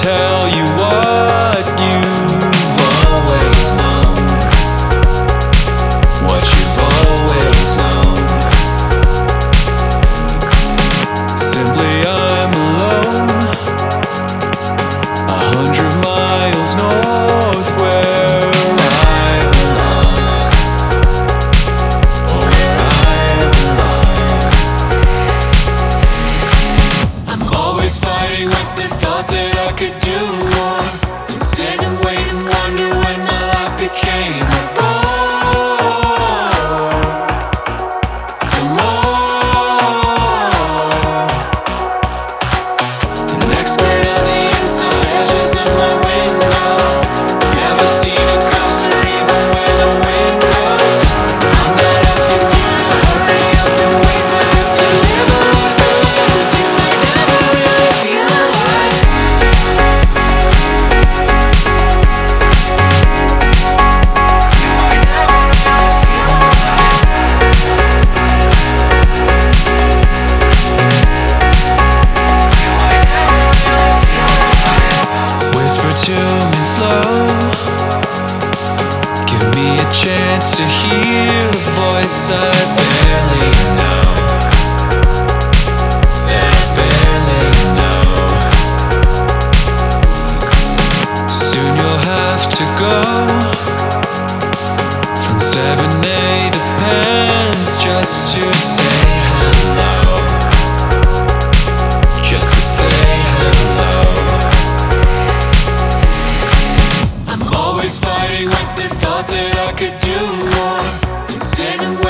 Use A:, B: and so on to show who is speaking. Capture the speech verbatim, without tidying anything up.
A: tell you what you've always known, what you've always known. Simply I'm alone, a hundred miles north where I belong, or where I belong. I'm always fighting with the thought that I could do more than sit and wait and wonder when my life became a bore. Some more. An expert on the inside edges of my window. Never seen a coaster even where the wind goes. I'm not asking you to hurry up and wait, but if you live a life of letters, you may never really feel alive. Whisper to me slow, give me a chance to hear a voice I barely know, that I barely know. Soon you'll have to go from seven A to Pens just to say hello, just to say hello. I'm always fighting with the thought that I could do more than sit and